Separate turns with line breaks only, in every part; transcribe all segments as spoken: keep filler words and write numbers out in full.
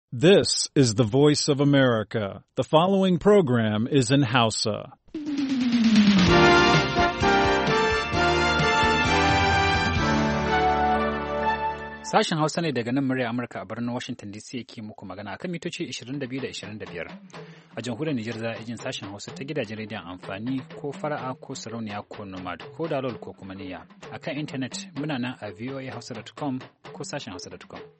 This is the voice of America. The following program is in Hausa.
Sashen Hausa ne daga nan murya Amurka a birnin Washington D C yake muku magana akan mitoci ishirin da biyu da ishirin da biyar. A jamhuriyar Nijar za a jin sashen Hausa ta gidajen rediyon amfani ko fara'a ko sarauniya ko nomad ko dalol ko kuma niyya. Akan intanet muna nan a voa hausa dot com ko sashen hausa dot com.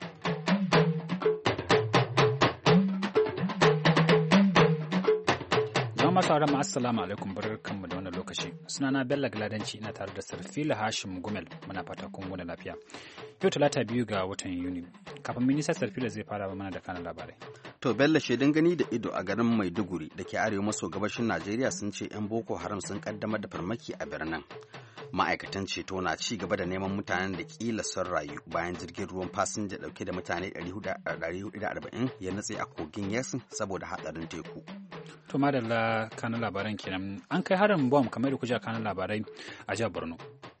Jama'a masu haramu assalamu alaikum barkanmu da wannan lokaci. Sunana Bello Gladanci ina tare da Sarfila Hashim Gumel muna fata kun wani lafiya. Yau talata biyu ga watan Yuni. Kafin minista Sarfila zai fara mana da kanan labarai.
To Bello shaidun gani da ido a garin Maiduguri da ke arewa maso gabashin Najeriya sun ce 'yan Boko Haram sun kaddamar da farmaki a birnin. Ma'aikatan ceto na ci gaba da neman mutanen da kila sun rayu bayan jirgin ruwan fasinja dauke da mutane ɗari hudu da arba'in ya nutse a kogin Yasin saboda hatsarin teku.
To madalla kanan labaran kenan an kai harin bom kamar da kuja kanan labarai a jihar Borno.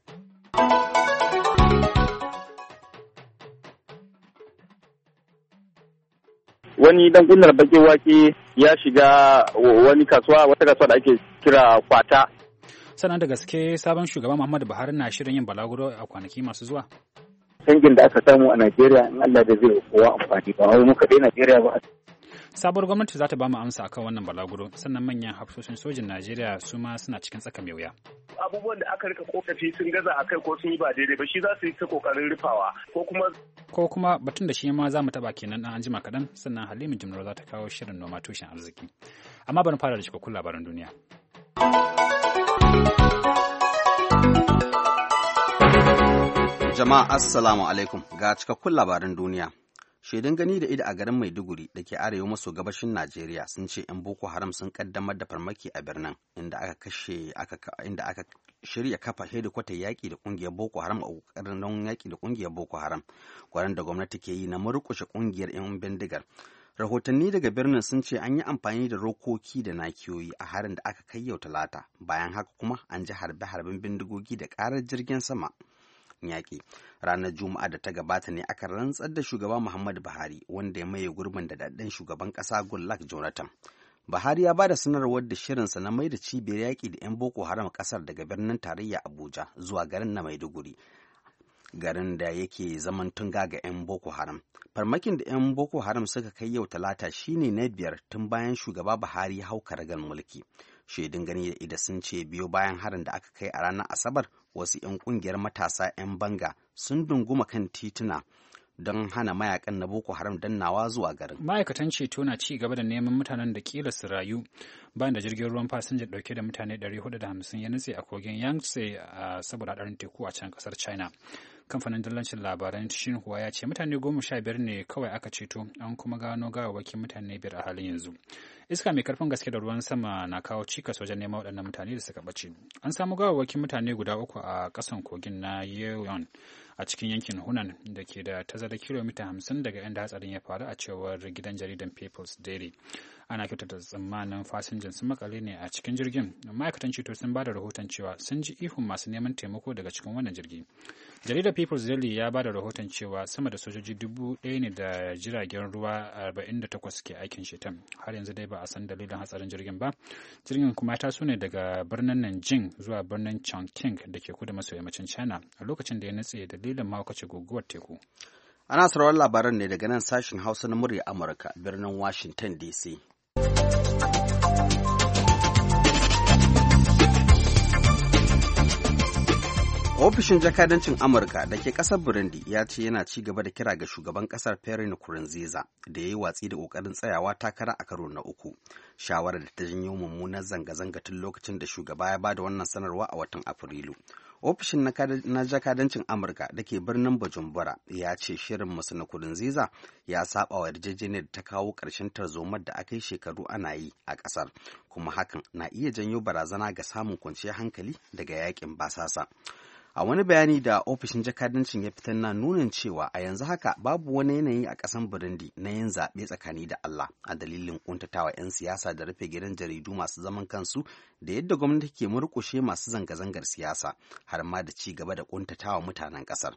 Wani dan kunnar bakin wake ya shiga wani kasuwa wata kasuwa da ake kira Kwata.
Sannan da gaske sabon shugaban Muhammadu Buhari na shirin yin balaguro a kwanaki masu zuwa.
Canjin da aka samu a Najeriya in Allah da zai kowa amfani ba wai muka dai Najeriya ba.
Sabuwar gwamnati za ta ba mu amsa akan wannan balaguro sannan manyan hafsoshin sojin Najeriya su ma suna cikin tsaka mai wuya.
Abubuwan da aka rika kokafi sun gaza a kai ko sun yi ba daidai ba shi za su yi ta kokarin rufawa ko kuma
ko kuma batun da shi ma za mu taba kenan dan anjima kaɗan sannan Halima Jimro za ta kawo shirin noma tushen arziki. Amma bari fara da cikakkun labaran duniya.
Jama'a assalamu alaikum ga cikakkun labaran duniya. Shaidun gani da ido a garin Maiduguri da ke arewa maso gabashin Najeriya sun ce 'yan Boko Haram sun kaddamar da farmaki a birnin inda aka kashe inda aka shirya kafa hedikwatar yaƙi da ƙungiyar Boko Haram a ƙoƙarin yaƙi da ƙungiyar Boko Haram, gwaran da gwamnati ke yi na murƙushe ƙungiyar 'yan bindigar. Rahotanni daga birnin sun ce an yi amfani da rokoki da nakiyoyi a harin da aka kai yau Talata, bayan haka kuma an ji harbe-harben bindigogi da ƙarar jirgin sama. Yaƙi ranar Juma'a da ta gabata ne aka rantsar da shugaba Muhammadu Buhari wanda ya maye gurbin da daɗin shugaban ƙasa Goodluck Jonathan. Buhari ya ba da sanarwar da shirinsa na mai da cibiyar yaƙi da 'yan Boko Haram ƙasar daga birnin tarayya Abuja zuwa garin na Maiduguri, garin da yake zaman tunga ga 'yan Boko Haram. Farmakin da 'yan Boko Haram suka kai yau Talata shine na biyar tun bayan shugaba Buhari ya hau karagar mulki. Shaidun gani da ida sun ce biyo bayan harin da aka kai a ranar Asabar wasu 'yan kungiyar matasa 'yan banga sun dunguma kan tituna don hana mayakan na Boko Haram dannawa zuwa garin.
Ma'aikatan ceto na ci gaba da neman mutanen da kila su rayu bayan da jirgin ruwan fasinja dauke da mutane ɗari hudu da hamsin ya nutse a kogin Yangtze saboda hadarin teku a can kasar China. Kamfanin dillancin labaran Xinhua ya ce mutane goma sha biyar ne kawai aka ceto, an kuma gano gawawwakin mutane biyar a halin yanzu. Iska mai karfin gaske da ruwan sama na kawo cikas wajen neman waɗannan mutane da suka ɓace. An samu gawawwakin mutane guda uku a ƙasan kogin na Yeon a cikin yankin Hunan da ke da tazarar kilomita hamsin daga inda hatsarin ya faru a cewar gidan jaridan People's Daily. Ana kyautata tsammanin fasinjan sun makale ne a cikin jirgin. Ma'aikatan ceto sun ba da rahoton cewa sun ji ihun masu neman taimako daga cikin wannan jirgi. Jaridar People's Daily ya ba da rahoton cewa sama da sojoji dubu ɗaya ne da jiragen ruwa arba'in da takwas ke aikin shetan. Har yanzu dai ba a san dalilin hatsarin jirgin ba. Jirgin kuma ya taso ne daga birnin Nanjing zuwa birnin Chongqing da ke kudu maso yammacin China a lokacin da ya nutse dalilin mahaukaci guguwar teku.
Ana sauraron labaran ne daga nan sashen Hausa na murya Amurka, birnin Washington D C. Ofishin jakadancin Amurka da ke ƙasar Burundi ya ce yana ci gaba da kira ga shugaban ƙasar Pierre Nkurunziza da ya yi watsi da ƙoƙarin tsayawa takara a karo na uku, shawarar da ta janyo mummunar zanga-zanga tun lokacin da shugaba ya ba da wannan sanarwa a watan Afrilu. Ofishin na jakadancin Amurka da ke birnin Bujumbura ya ce shirin musu Nkurunziza ya saba wa yarjejeniyar da ta kawo ƙarshen tarzomar da aka yi shekaru ana yi a ƙasar, kuma hakan na iya janyo barazana ga samun kwanciyar hankali daga yakin basasa. A wani bayani da ofishin jakadancin ya fitar na nunin cewa a yanzu haka babu wani yanayi a ƙasar Burundi na yin zaɓe tsakani da Allah a dalilin ƙuntatawa 'yan siyasa da rufe gidan jaridu masu zaman kansu da yadda gwamnati ke murƙushe masu zanga-zangar siyasa har ma da ci gaba da ƙuntatawa mutanen ƙasar.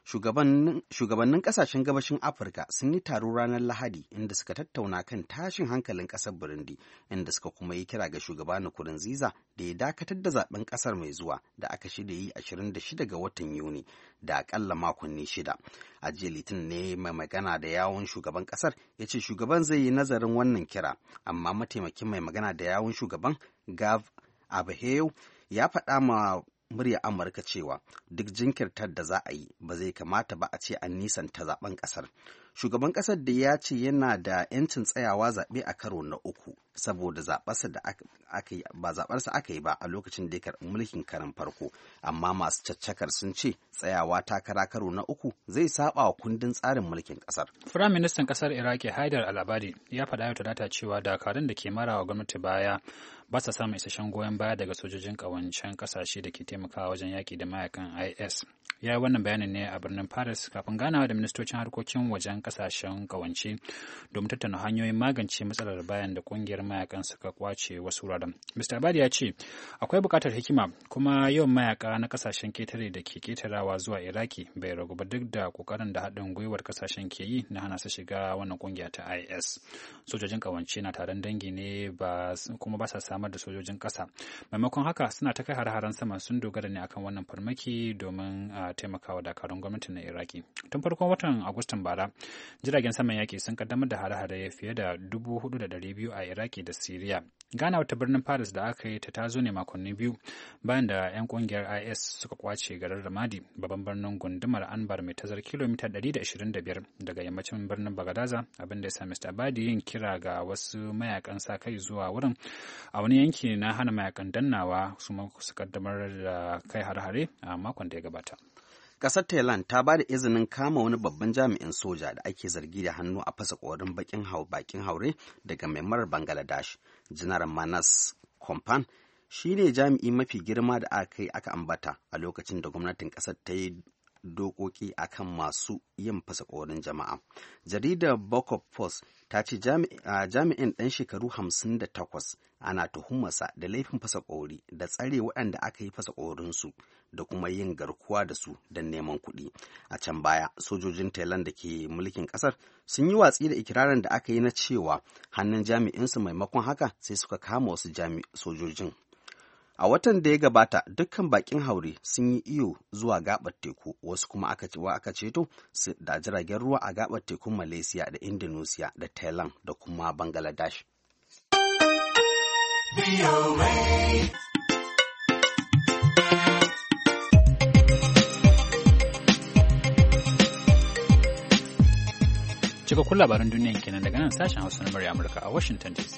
Shugabannin kasashen gabashin Afirka sun yi taro ranar Lahadi inda suka tattauna kan tashin hankalin kasar Burundi, inda suka kuma yi kira ga shugaba Nkurunziza da ya dakatar da zaben kasar mai zuwa da aka shirya yi ashirin da shida ga watan Yuni da akalla makonni shida. A jiya Litinin ne mai magana da yawun shugaban kasar ya ce shugaban zai yi nazarin wannan kira, amma mataimakin mai magana da yawun shugaban Gav Abaheyo ya faɗa ma murya Amurka cewa duk jinkirtar da za a yi ba zai kamata ba a ce an nisanta zaben kasar. Shugaban kasar da ya ce yana da 'yancin tsayawa zaɓe a karo na uku saboda zaɓarsa da aka yi ba zaɓarsa aka yi ba a lokacin da ya karɓi mulkin karan farko, amma masu caccakar sun ce tsayawa takara karo na uku zai saba wa kundin tsarin mulkin kasar.
Firaministan kasar Iraki Haidar al-Abadi ya faɗa yau Talata cewa dakarun da ke marawa gwamnati baya ba sa samun isasshen goyon baya daga sojojin ƙawancen ƙasashe da ke taimakawa wajen yaƙi da mayakan I S. Ya yi wannan bayanin ne a birnin Paris kafin ganawa da ministocin harkokin wajen ƙasashen ƙawance domin tattauna hanyoyin magance matsalar bayan da ƙungiyar mayakan suka kwace wasu wuraren. mister Abadi ya ce akwai buƙatar hikima kuma yawan mayaka na ƙasashen ketare da ke ketarawa zuwa Iraki bai ragu ba duk da ƙoƙarin da haɗin gwiwar ƙasashen ke yi na hana su shiga wannan ƙungiya ta I S. Sojojin ƙawance na taron dangi ne ba kuma ba sa samar da sojojin ƙasa. Maimakon haka suna ta kai har-haren sama sun dogara ne akan wannan farmaki domin a taimakawa dakarun gwamnati na Iraki. Tun farkon watan Agustan bara, jiragen saman yaƙi sun kaddamar da hare-hare fiye da dubu hudu da ɗari biyu a Iraki da Siriya. Ganawa ta birnin Paris da aka yi ta tazo ne makonni biyu bayan da 'yan ƙungiyar I S suka kwace garin Ramadi, babban birnin gundumar Anbar mai tazar kilomita ɗari da ashirin da biyar daga yammacin birnin Bagadaza, abin da ya sa mister Abadi yin kira ga wasu mayakan sa kai zuwa wurin a wani yanki na hana mayakan dannawa su su kaddamar da kai har-hare a makon da ya gabata.
Ƙasar Thailand ta ba da izinin kama wani babban jami'in soja da ake zargi da hannu a fasa ƙorin bakin haure daga Myanmar Bangladesh. Janar Manas Kompan shi ne jami'i mafi girma da aka yi aka ambata a lokacin da gwamnatin ƙasar ta yi dokoki akan masu yin fasa ƙorin jama'a. Jaridar Bangkok Post ta ce jami'in ɗan shekaru hamsin da takwas ana tuhumarsa da laifin fasa ƙori da tsare waɗanda aka yi fasa ƙorinsu da kuma yin garkuwa da su don neman kuɗi. A can baya, sojojin Thailand da ke mulkin ƙasar sun yi watsi da ikirarin da aka yi na cewa hannun jami'insu, maimakon haka sai suka kama wasu sojojin. A watan da ya gabata, dukkan bakin haure sun yi iyo zuwa gabar teku, wasu kuma aka cewa aka ceto su da jiragen ruwa a gabar tekun Malaysia da Indonesia da Thailand da kuma Bangladesh.
Cikakkun labaran duniya kenan daga nan sashen Hausa na murya Amurka a Washington D C.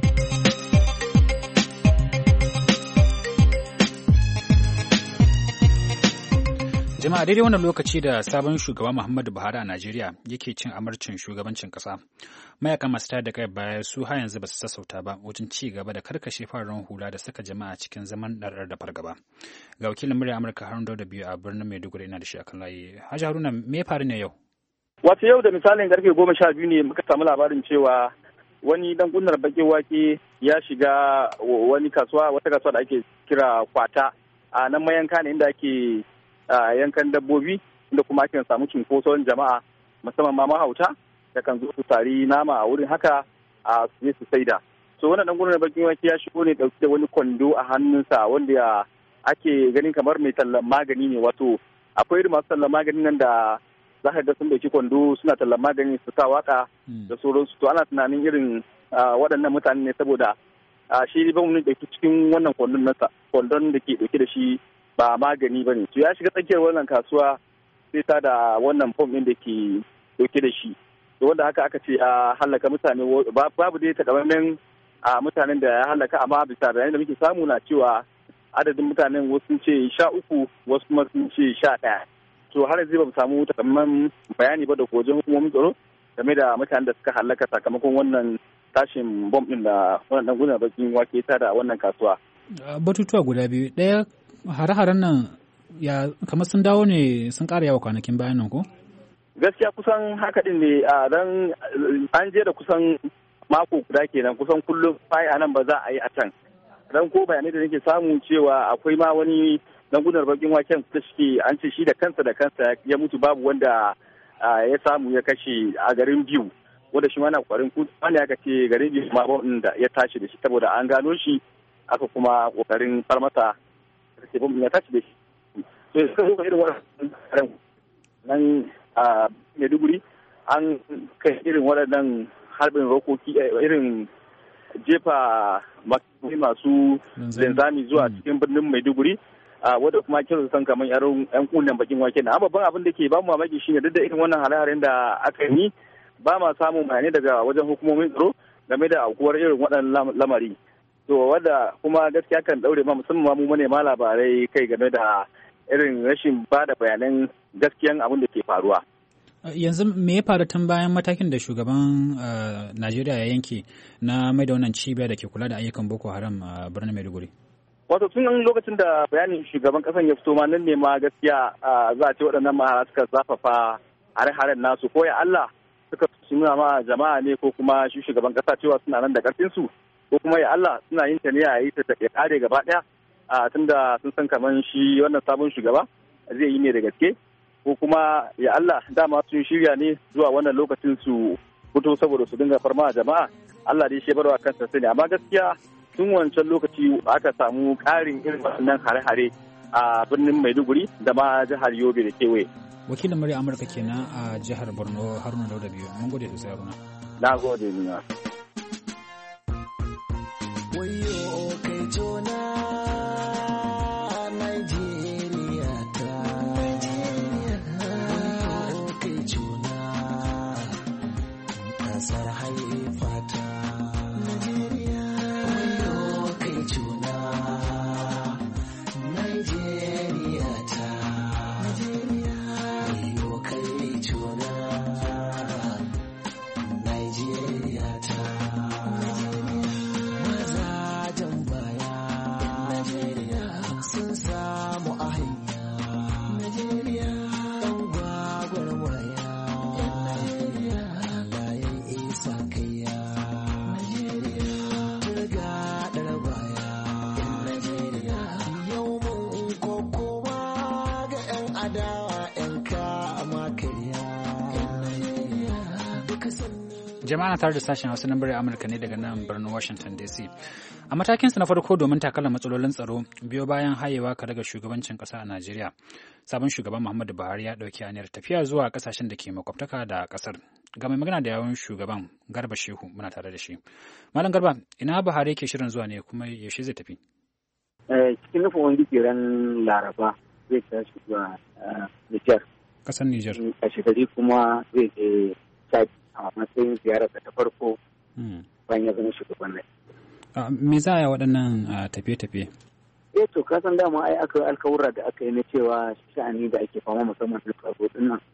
Jama'a daidai wannan lokaci da sabon shugaba Muhammadu Buhari a Najeriya yake cin amarcin shugabancin ƙasa, mayakan masu tayar da kai baya su har yanzu ba su sassauta ba wajen ci gaba da karkashe fararen hula da saka jama'a cikin zaman ɗarɗar da fargaba. Ga wakilin murya Amurka Haruna Dauda biyu a birnin Maiduguri ina da shi akan layi. Haji Haruna, me faru ne yau?
Wato yau da misalin karfe goma sha biyu ne muka samu labarin cewa wani dan kunnar bakin wake ya shiga wani kasuwa wata kasuwa da ake kira Kwata a nan mayanka ne inda ake a yankan dabbobi, inda kuma ake samu cunkoson jama'a musamman ma mahauta da kan zo su tari nama a wurin haka a su je su saida. So wannan dan gurin bakin wake ya shigo ne dauke da wani kwando a hannunsa wanda ake ganin kamar mai tallan magani ne. Wato akwai irin masu tallan maganin nan da za ka ga sun dauki kwando suna tallan magani su sa waka da sauransu. To ana tunanin irin waɗannan mutane ne saboda shi ba mu dauki cikin wannan kwandon nasa kwandon da ke dauke da shi ba magani ba ne. To ya shiga tsakiyar wannan kasuwa sai ta da wannan fom ɗin da ke dauke da shi. To wanda haka aka ce a halaka mutane, babu dai takamaiman a mutanen da ya halaka, amma bisa bayanan da muke samu na cewa adadin mutanen wasu sun ce sha uku wasu kuma sun ce sha ɗaya. To har yanzu ba mu samu takamaiman bayani ba da wajen hukumomin tsaro game da mutanen da suka halaka sakamakon wannan tashin bom ɗin da wannan gudunar bakin wake ta da wannan kasuwa.
Batutuwa guda biyu, ɗaya hare-haren nan ya kamar sun dawo ne sun ƙara yawa kwanakin bayan nan ko?
Gaskiya kusan haka din ne, a dan an je da kusan mako guda kenan, kusan kullum bai a nan ba za a yi a can. Dan ko bayanai da nake samu cewa akwai ma wani dan gunar bakin waken da shi an ce shi da kansa da kansa ya mutu babu wanda ya samu ya kashe a garin biyu wanda shi ma na kwarin kudu wanda aka ce garin biyu ma bom da ya tashi da shi saboda an gano shi aka kuma kokarin farmata da bom ya tashi da shi to suka zo irin wannan nan a Maiduguri an kai irin waɗannan harbin rokoki irin jefa masu linzami zuwa cikin birnin Maiduguri wadda kuma kira san kamar yan kunnen bakin wake na babban abin da ke ba mu mamaki shine duk da irin wannan hare-haren da aka yi ba ma samun bayanai daga wajen hukumomin tsaro game da aukuwar irin waɗannan lamari to wadda kuma gaskiya kan daure ma musamman mu manema labarai kai game da irin rashin ba da bayanan gaskiyan abin da ke faruwa.
Yanzu me ya faru tun bayan matakin da shugaban Najeriya ya yanke na mai da wannan cibiya da ke kula da ayyukan Boko Haram a birnin Maiduguri?
Wato tun lokacin da bayanin shugaban kasan ya fito ma nan ne ma gaskiya za a ce waɗannan mahara suka zafafa hare-haren nasu ko ya Allah suka nuna ma jama'a ne ko kuma shi shugaban kasa cewa suna nan da ƙarfin su ko kuma ya Allah suna yin ta ne a yi ta ya kare gaba ɗaya tunda sun san kamar shi wannan sabon shugaba zai yi ne da gaske. ko kuma ya Allah dama sun shirya ne zuwa wannan lokacin su fito saboda su dinga farma jama'a Allah dai shi barwa kansa sani amma gaskiya tun wancan lokaci aka samu ƙarin irin wannan hare-hare a birnin Maiduguri da ma jihar Yobe da kewaye.
Wakilin murya Amurka kenan a jihar Borno Haruna Dauda biyu. Mun gode sosai Haruna.
Na gode ni.
Wayo kai jona
Jama'a tare da sashen Hausa na murya Amurka ne daga nan birnin Washington D C. A matakinsa na farko domin takalar matsalolin tsaro biyo bayan hayewa ka daga shugabancin ƙasa a Najeriya. Sabon shugaban Muhammadu Buhari ya ɗauki aniyar tafiya zuwa ƙasashen da ke makwabtaka da ƙasar. Ga mai magana da yawun shugaban Garba Shehu muna tare da shi. Malam Garba, ina Buhari yake shirin zuwa ne kuma yaushe zai tafi?
Cikin nufin wani ran Laraba zai tashi zuwa Nijar.
Ƙasar Nijar.
A shekari kuma zai je Chad a matsayin ziyararsa ta farko bayan ya zama shugaban nan.
Me za a yi waɗannan tafiye-tafiye?
Eh to ka san dama ai aka alkawura da aka yi na cewa sha'ani da ake fama musamman da tsaro din nan.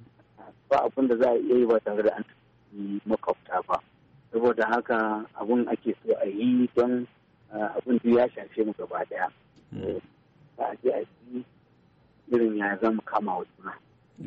Ba abin da za a iya yi ba tare da an yi makwabta ba. Saboda haka abun ake so a yi don abin da ya shafe mu gaba daya. Ba a je a yi irin ya zama kama wa juna.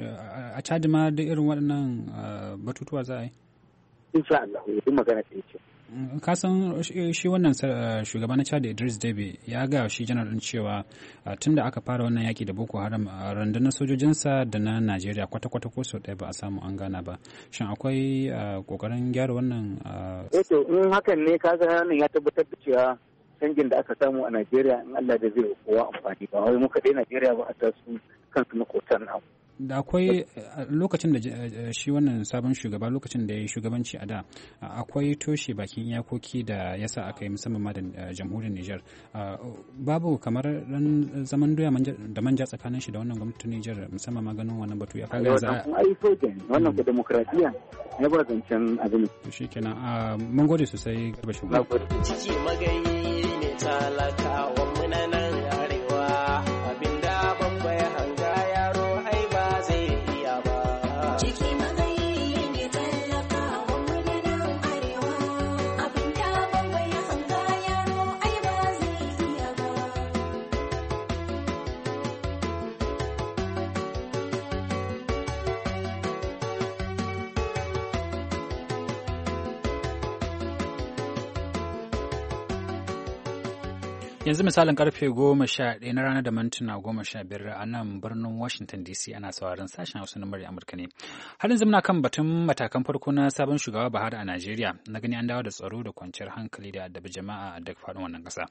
A Chad ma da irin waɗannan batutuwa za a yi?
Insha Allah, duk magana ta ce.
Ka san shi wannan shugaba na Chad Idris Deby ya ga shi janar ɗin cewa tun da aka fara wannan yaki da Boko Haram rundunar sojojinsa da na Najeriya kwata-kwata ko sau ɗaya ba a samu an gana ba. Shin akwai ƙoƙarin gyara wannan?
Eh to in hakan ne ka ga wannan ya tabbatar da cewa canjin da aka samu a Najeriya in Allah da zai kowa amfani ba wai muka dai Najeriya ba a tasu kansu makotan namu.
Da akwai lokacin da shi wannan sabon shugaba lokacin da ya yi shugabanci a da akwai toshe bakin iyakoki da ya sa aka yi musamman ma da jamhuriyar Nijar. Babu kamar dan zaman doya da manja tsakanin shi da wannan gwamnatin Nijar musamman ma ganin wannan batu ya kaga za
a yi soja wannan ko demokradiya ya ba zancen abin.
Shi kenan mun gode sosai garba shugaba.
Ciki magayi ne talakawa munanan arewa abinda babba ya hanga yaro ai ba zai iya ba. Ciki magayi ne talakawa munanan arewa abinda babba ya hanga yaro ai ba zai iya ba.
Yanzu misalin karfe goma sha ɗaya na rana da mintuna goma sha biyar a nan birnin Washington D C ana sauraron sashen Hausa na murya Amurka ne. Har yanzu muna kan batun matakan farko na sabon shugaba Buhari a Najeriya. Na gani an dawo da tsaro da kwanciyar hankali da addabi jama'a a duk faɗin wannan ƙasa.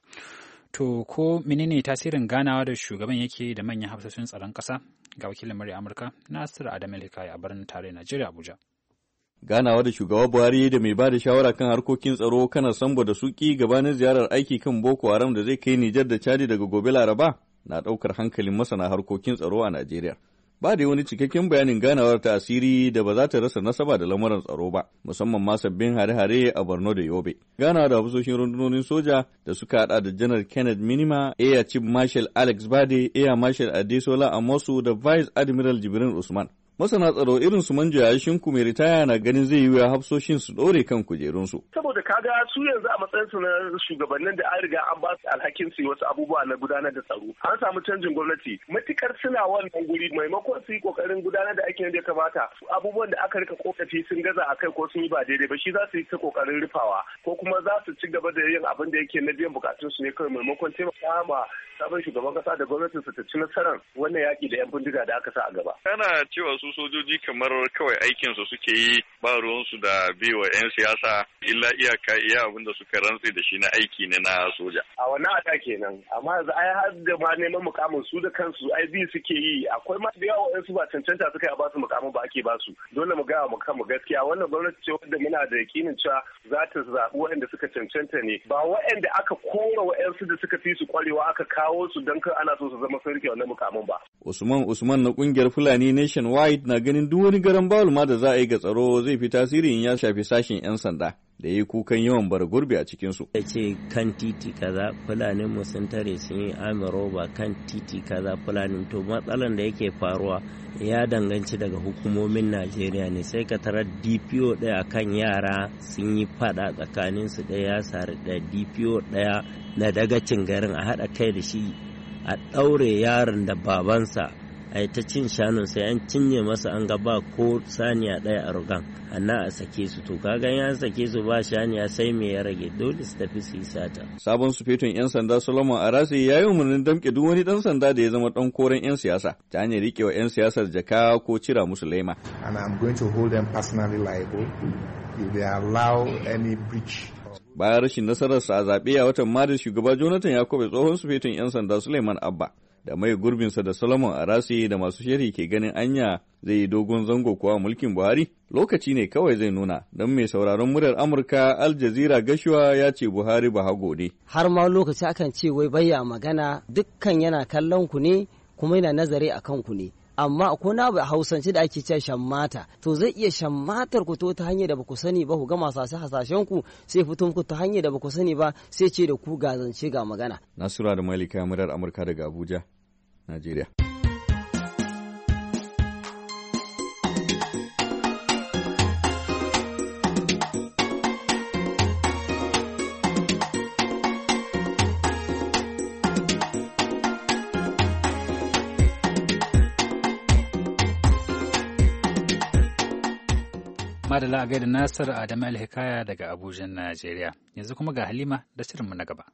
To ko menene tasirin ganawa da shugaban yake da manyan hafsoshin tsaron ƙasa? Ga wakilin murya Amurka Nasiru Adamu Hikaya a birnin tarayyar Najeriya Abuja.
Ganawa da shugaba Buhari da mai ba da shawara kan harkokin tsaro Kanar Sambo da Suki gabanin ziyarar aiki kan Boko Haram da zai kai Nijar da Chadi daga gobe Laraba na ɗaukar hankalin masana harkokin tsaro a Najeriya. Ba da wani cikakken bayanin ganawar ta asiri da ba za ta rasa nasaba da lamuran tsaro ba, musamman ma sabbin hare-hare a Borno da Yobe. Ganawa da hafsoshin rundunonin soja da suka hada da Janar Kenneth Minima, Air Chief Marshal Alex Bade, Air Marshal Adesola Amosu da Vice Admiral Jibrin Usman. Masana tsaro irin su Manjo Yashinku mai ritaya na ganin zai yi wa hafsoshin su dore kan kujerunsu.
Saboda kaga su yanzu a matsayin su na shugabannin da an riga an ba su alhakin su wasu abubuwa na gudanar da tsaro. An samu canjin gwamnati. Matukar suna wannan guri maimakon su yi kokarin gudanar da aikin da ya kamata. Abubuwan da aka rika kokafi sun gaza a kai ko sun yi ba daidai ba shi za su yi ta kokarin rufawa ko kuma za su ci gaba da yin abin da yake na biyan bukatun su ne kawai maimakon taimaka ma sabon shugaban kasa da gwamnatin su ta ci nasarar wannan yaki da yan bindiga da aka sa a gaba.
Kana cewa su sojoji kamar kawai aikinsu suke yi ba ruwansu da biwa 'yan siyasa illa iyaka iya abin da suka rantse da shi na aiki ne na soja.
A wannan ada kenan amma yanzu ai har da ma neman mukamin su da kansu ai bi suke yi akwai ma da yawa su ba cancanta suka yi a basu mukamin ba ake basu dole mu ga mu kanmu gaskiya wannan gwamnati ce wanda muna da yakinin cewa za ta zaɓi waɗanda suka cancanta ne ba waɗanda aka kora waɗansu da suka fi su kwarewa aka kawo su don kan ana so su zama sun rike wannan mukamin ba.
Usman Usman na kungiyar Fulani Nationwide na ganin duk wani garan bawul ma da za a yi ga tsaro zai fi tasiri in ya shafi sashen 'yan sanda da ya yi kukan yawan bara gurbi a cikinsu.
Ya ce kan titi kaza Fulani mu sun tare sun yi amiroba kan titi kaza Fulani to matsalan da yake faruwa ya danganci daga hukumomin Najeriya ne sai ka tarar D P O ɗaya kan yara sun yi fada tsakanin su ɗaya sare da D P O ɗaya na dagacin garin a haɗa kai da shi a ɗaure yaron da babansa a ta cin shanun sai an cinye masa an gaba ko saniya ɗaya a rugan anna a sake su to kaga ya sake su ba shaniya sai me ya rage dole su tafi su yi sata.
Sabon sufetun 'yan sanda Solomon Arase ya yi umarnin damƙe duk wani ɗan sanda da ya zama ɗan koren 'yan siyasa ta hanyar riƙewa 'yan siyasar jaka ko cira musu laima.
And I'm going to hold them personally liable if they allow any breach.
Bayan rashin nasararsa a zaɓe a watan Maris shugaba Jonathan Yakobe tsohon sufetun 'yan sanda Suleiman Abba da mai gurbinsa da Solomon Arase da masu shiri ke ganin anya zai yi dogon zango kuwa mulkin Buhari lokaci ne kawai zai nuna don mai sauraron muryar Amurka Al Jazeera Gashuwa ya ce Buhari ba hago ne.
Har ma lokaci akan ce wai bayya magana dukkan yana kallon ku ne kuma yana nazari a kanku ne. Amma akwai na a hausance da ake cewa shammata to zai iya shammatar ku to ta hanyar da baku sani ba ku ga masu hasashen ku sai fito muku ta hanyar da baku sani ba sai ce da ku ga zance ga magana.
Nasura da Malika muryar Amurka daga Abuja, Najeriya.
Madala a gaida Nasir Adamu Alhikaya daga Abuja, Najeriya. Yanzu kuma ga Halima da shirinmu na gaba.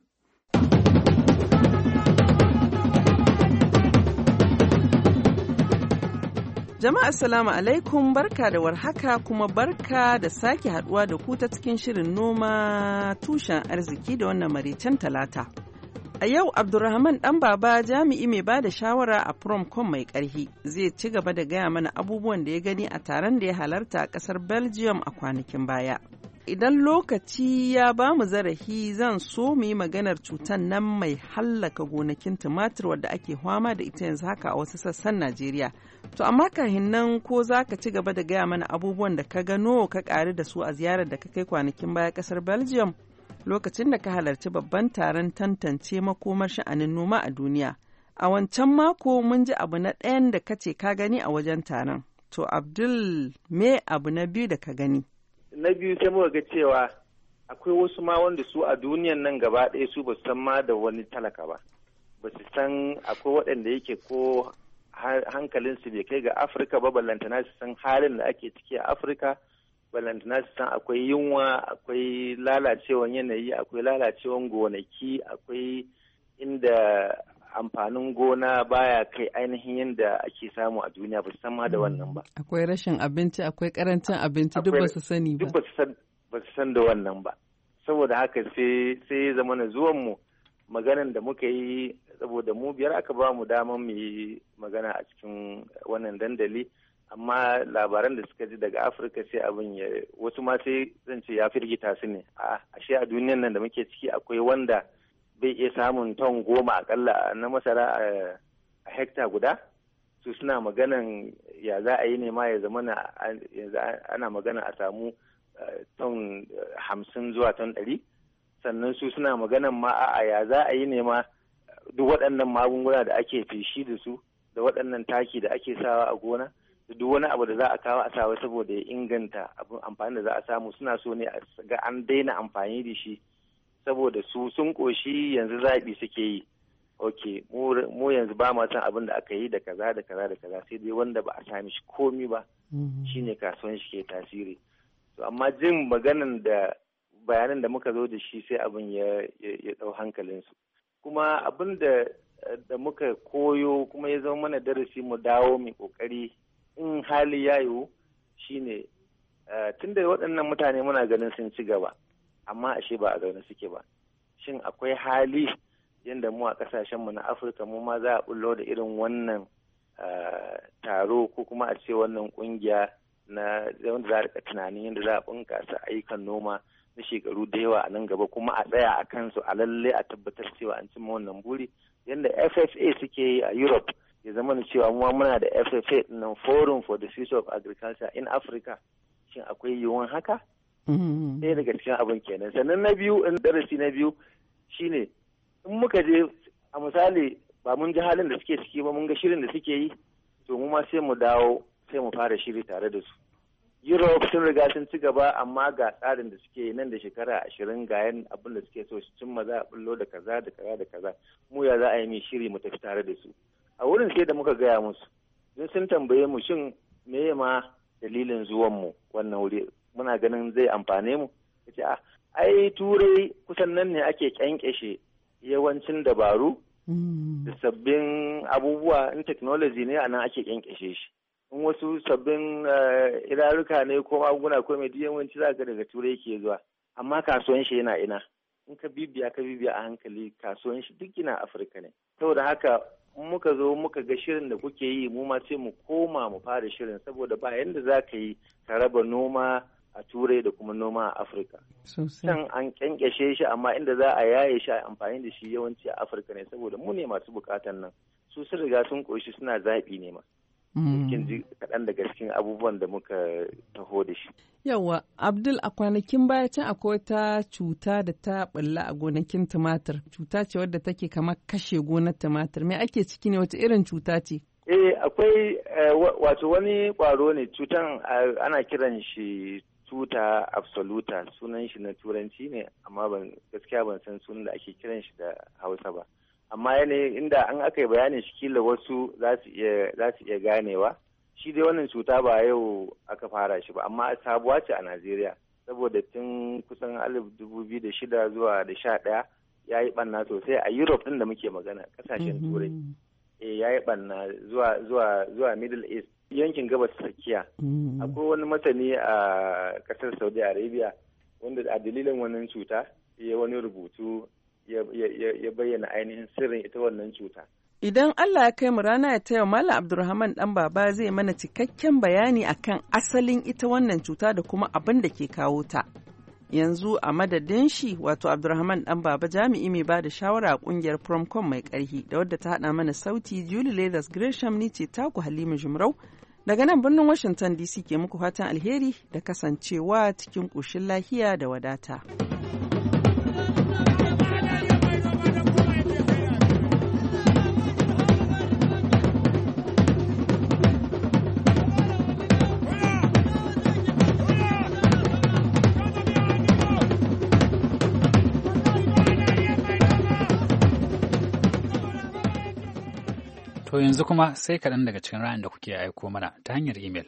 Jama'a assalamu alaikum barka da warhaka kuma barka da sake haduwa da ku ta cikin shirin noma tushen arziki da wannan maraicen talata. A yau Abdulrahman ɗan baba jami'i mai ba da shawara a Promcom mai ƙarhi zai ci gaba da gaya mana abubuwan da ya gani a taron da ya halarta a ƙasar Belgium a kwanakin baya. Idan lokaci ya ba mu zarafi zan so mu yi maganar cutar nan mai hallaka gonakin tumatir wadda ake fama da ita yanzu haka a wasu sassan Najeriya. To amma kahin nan ko za ka ci gaba da gaya mana abubuwan da ka gano ka ƙari da su a ziyarar da ka kai kwanakin baya ƙasar Belgium? Lokacin da ka halarci babban taron tantance makomar sha'anin noma a duniya. A wancan mako mun ji abu na ɗayan da ka ce ka gani a wajen taron. To Abdul me abu na biyu da ka gani?
Na biyu sai muka ga cewa akwai wasu ma wanda su a duniyan nan gaba ɗaya su ba su san ma da wani talaka ba. Ba su san akwai waɗanda yake ko hankalinsu bai kai ga Afirka ba ballantana su san halin da ake ciki a Afirka. Balantana su san akwai yunwa, akwai lalacewan yanayi, akwai lalacewan gonaki, akwai
inda amfanin gona baya kai ainihin yadda ake samu a duniya ba su san ma da wannan ba.
Akwai rashin abinci, akwai karancin abinci duk ba su sani ba.
Duk ba su san da wannan ba. Saboda haka sai sai zama na zuwan mu maganan da muka yi saboda mu biyar aka ba mu damar mu yi magana a cikin wannan dandali amma labaran da suka ji daga Afirka sai abin ya wasu ma sai zan ce ya firgita su ne. A ashe a duniyan nan da muke ciki akwai wanda bai iya samun ton goma akalla na masara a hekta guda su suna maganan ya za a yi ne ma ya zama ana magana a samu ton hamsin zuwa ton ɗari sannan su suna maganan ma a ya za a yi ne ma duk waɗannan magunguna da ake feshi da su da waɗannan taki da ake sawa a gona da duk wani abu da za a kawo a sawa saboda ya inganta abin amfani da za a samu suna so ne a ga an daina amfani da shi saboda su sun ƙoshi yanzu zaɓi suke yi ok mu yanzu ba ma san abin da aka yi da kaza da kaza da kaza sai dai wanda ba a sami shi komi ba shine kasuwan shi ke tasiri to amma jin maganan da bayanan da muka zo da shi sai abin ya ya ɗau hankalinsu kuma abin da da muka koyo kuma ya zama mana darasi mu dawo mai ƙoƙari in hali ya yiwu shine tunda waɗannan mutane muna ganin sun ci gaba amma ashe ba a zaune suke ba shin akwai hali yadda mu a kasashenmu na afirka mu ma za a bullo da irin wannan taro ko kuma a ce wannan kungiya na wanda za a rika tunanin yadda za a bunkasa ayyukan noma na shekaru da yawa a nan gaba kuma a tsaya a kansu a lalle a tabbatar cewa an cimma wannan buri yadda F F A suke yi a Europe ya zama da cewa mu muna da F F A nan Forum for the Future of Agriculture in Africa shin akwai yiwuwan haka ɗaya daga cikin abin kenan sannan na biyu in darasi na biyu shine in muka je a misali ba mun ji halin da suke ciki ba mun ga shirin da suke yi to mu ma sai mu dawo sai mu fara shiri tare da su Europe sun riga sun ci gaba amma ga tsarin da suke nan da shekara ashirin ga yan abin da suke so su cimma za a bullo da kaza da kaza da kaza mu ya za a yi mai shiri mu tafi tare da su a wurin sai da muka gaya musu don sun tambaye mu shin me ma dalilin zuwan mu wannan wuri muna ganin zai amfane mu yace a ai turai kusan nan ne ake kyankyashe yawancin dabaru da sabbin abubuwa in technology ne a nan ake kyankyashe shi in wasu sabbin iraruka ne ko magunguna ko mai yawanci za ga daga turai ke zuwa amma kasuwan shi yana ina in ka bibiya ka bibiya a hankali kasuwan shi duk ina afirka ne saboda haka muka zo muka ga shirin da kuke yi mu ma sai mu koma mu fara shirin saboda ba yanda za ka yi ka raba noma a turai da kuma noma a afirka can an kyankyashe shi amma inda za a yaye shi a amfani da shi yawanci a afirka ne saboda mu ne masu bukatan nan su sun riga sun koshi suna zaɓi ne ma kin ji kaɗan daga cikin abubuwan da muka taho da shi
yawa abdul a kwanakin baya can akwai wata cuta da ta bulla a gonakin tumatir cuta ce wadda take kamar kashe gonar tumatir me ake ciki ne wata irin cuta ce
eh akwai wato wani ƙwaro ne cutan ana kiran shi tuta absoluta sunan shi na turanci ne amma ban gaskiya ban san sunan da ake kiran shi da hausa ba amma yanayi inda an aka yi bayanin shi kila wasu za su iya za su iya ganewa shi dai wannan cuta ba yau aka fara shi ba amma sabuwa ce a Najeriya saboda tun kusan alif dubu biyu da shida zuwa da sha ɗaya ya yi ɓanna sosai a Europe ɗin da muke magana ƙasashen turai eh ya yi ɓanna zuwa zuwa zuwa Middle East yankin gabas tsakiya akwai wani masani a kasar Saudi Arabia wanda a dalilin wannan cuta ya wani rubutu ya bayyana ainihin sirrin ita wannan cuta.
Idan Allah ya kai mu rana ya taya Malam Abdulrahman dan baba zai mana cikakken bayani akan asalin ita wannan cuta da kuma abin da ke kawo ta. Yanzu a madadin shi wato Abdulrahman dan baba jami'i mai ba da shawara a kungiyar Promcom mai karhi da wadda ta hada mana sauti Julie Leathers Gresham ni ce taku Halima Jumrau. Daga nan birnin Washington D C ke muku fatan alheri da kasancewa cikin ƙoshin lahiya da wadata.
To yanzu kuma sai kaɗan daga cikin ra'ayin da kuke aiko mana ta hanyar imel.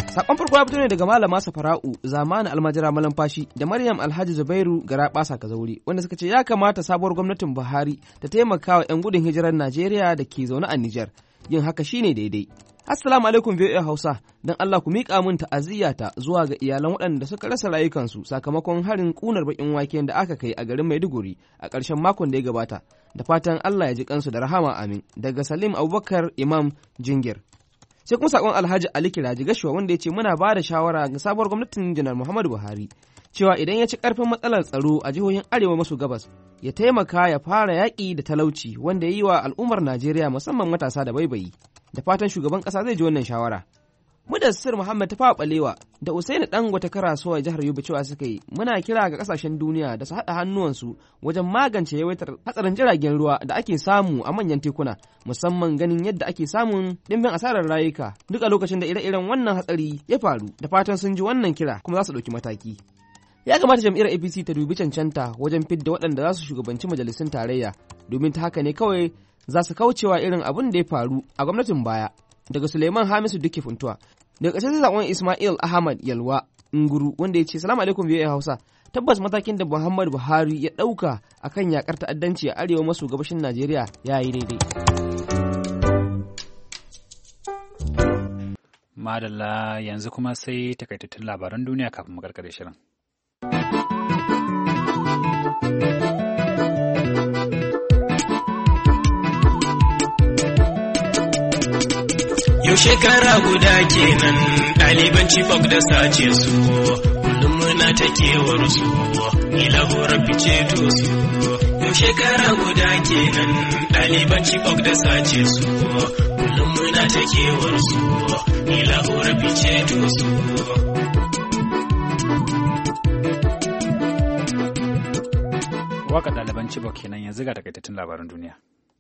Sakon farko ya fito ne daga Malama Safara'u Zamani Almajira Malamfashi da Maryam Alhaji Zubairu Garaɓasa Kazauri wanda suka ce ya kamata sabuwar gwamnatin Buhari ta taimaka wa 'yan gudun hijirar Najeriya da ke zaune a Nijar. Yin haka shine daidai. Assalamu alaikum V O A Hausa, don Allah ku miƙa min ta'aziyyata zuwa ga iyalan waɗanda suka rasa rayukansu sakamakon harin ƙunar baƙin waken da aka kai a garin Maiduguri a ƙarshen makon da ya gabata. Da fatan Allah ya ji kansu da rahama amin. Daga Salim Abubakar Imam Jingir. Sai kuma sakon Alhaji Ali Kiraji Gashuwa wanda ya ce muna ba da shawara ga sabuwar gwamnatin Janar Muhammadu Buhari cewa idan ya ci ƙarfin matsalar tsaro a jihohin Arewa maso gabas ya taimaka ya fara yaƙi da talauci wanda ya yi wa al'ummar Najeriya musamman matasa da baibayi. Da fatan shugaban ƙasa zai ji wannan shawara. Mudassir Muhammad Tafawa Balewa da Usaini Dangote Karasuwa jihar Yobe cewa suka yi muna kira ga ƙasashen duniya da su haɗa hannuwansu wajen magance yawaitar hatsarin jiragen ruwa da ake samu a manyan tekuna musamman ganin yadda ake samun ɗimbin asarar rayuka duk a lokacin da ire-iren wannan hatsari ya faru. Da fatan sun ji wannan kira kuma za su ɗauki mataki. Ya kamata jam'iyyar A P C ta dubi cancanta wajen fidda waɗanda za su shugabanci majalisun tarayya domin ta haka ne kawai za su kaucewa irin abin da ya faru a gwamnatin baya. Daga Suleiman Hamisu Duke Funtuwa. Daga ƙarshe sai zaɓen Ismail Ahmad Yalwa Nguru wanda ya ce salamu alaikum V O A Hausa. Tabbas matakin da Muhammadu Buhari ya ɗauka akan yakar ta'addanci a arewa maso gabashin Najeriya ya yi daidai.
Madalla yanzu kuma sai takaitattun labaran duniya kafin mu karkare shirin.
Yau shekara guda kenan ɗaliban Chibok da sace su, kullum muna ta kewar su, ni lahorar fice to su. Yau shekara guda kenan ɗaliban Chibok da sace su, kullum muna ta kewar su, ni lahorar fice to su.
Waka ɗaliban Chibok kenan yanzu ga takaitattun labaran duniya.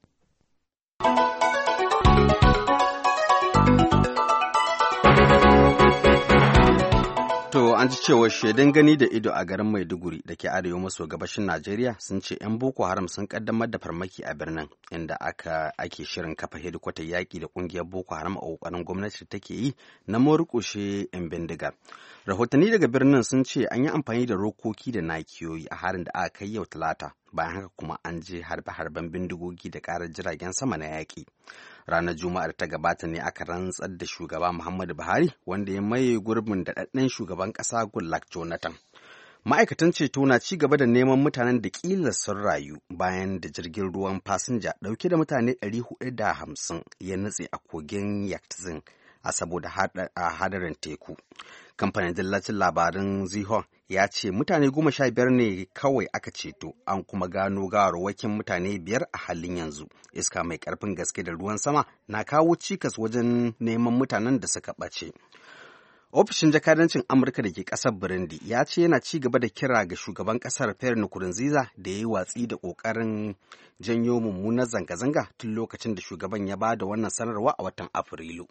To an ji cewa shaidan gani da ido a garin Maiduguri da ke arewa maso gabashin Najeriya sun ce 'yan Boko Haram sun kaddamar da farmaki a birnin inda aka ake shirin kafa hedikwatar yaƙi da ƙungiyar Boko Haram a ƙoƙarin gwamnati take yi na murƙushe 'yan bindiga. Rahotanni daga birnin sun ce an yi amfani da rokoki da nakiyoyi a harin da aka kai yau Talata, bayan haka kuma an je harbe-harben bindigogi da ƙarar jiragen sama na yaƙi. Ranar Juma'a da ta gabata ne aka rantsar da shugaba Muhammadu Buhari wanda ya maye gurbin daɗaɗɗen shugaban ƙasa Goodluck Jonathan. Ma'aikatan ceto na ci gaba da neman mutanen da ƙila sun rayu bayan da jirgin ruwan fasinja ɗauke da mutane ɗari huɗu da hamsin ya nutse a kogin Yaktazin a saboda hadarin teku. Kamfanin dillacin labarin Zihon ya ce mutane goma sha biyar ne kawai aka ceto, an kuma gano gawarwakin mutane biyar a halin yanzu. Iska mai karfin gaske da ruwan sama na kawo cikas wajen neman mutanen da suka ɓace. Ofishin jakadancin Amurka da ke ƙasar Burundi ya ce yana ci gaba da kira ga shugaban ƙasar Pierre Nkurunziza da ya yi watsi da ƙoƙarin janyo mummunar zanga-zanga tun lokacin da shugaban ya ba da wannan sanarwa a watan Afrilu.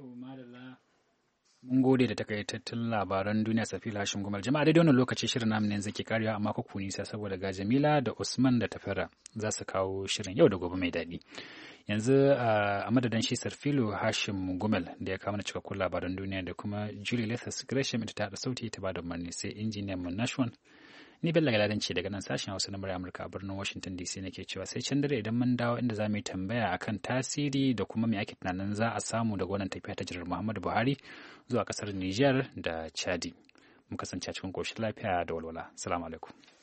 Mun gode da takaitattun labaran duniya Safila Hashim Gumal. Jama'a daidai wannan lokaci shirin namu ne zake karewa amma ku nisa saboda ga Jamila da Usman da Tafera za su kawo shirin yau da gobe mai daɗi. Yanzu a madadin shi Sarfilo Hashim Gumal da ya kawo mana cikakkun labaran duniya da kuma Julie Lethas Gresham ita ta haɗa sauti ta bada umarni sai injiniyan mu Nashwan. Ni Bello Galadan ce daga nan sashen Hausa na murya Amurka a birnin Washington D C nake cewa sai can dare idan mun dawo inda za mu yi tambaya akan tasiri da kuma me ake tunanin za a samu daga wannan tafiya ta jirar Muhammadu Buhari zuwa kasar Niger da Chadi. Mu kasance cikin koshin lafiya da walwala. Assalamu alaikum.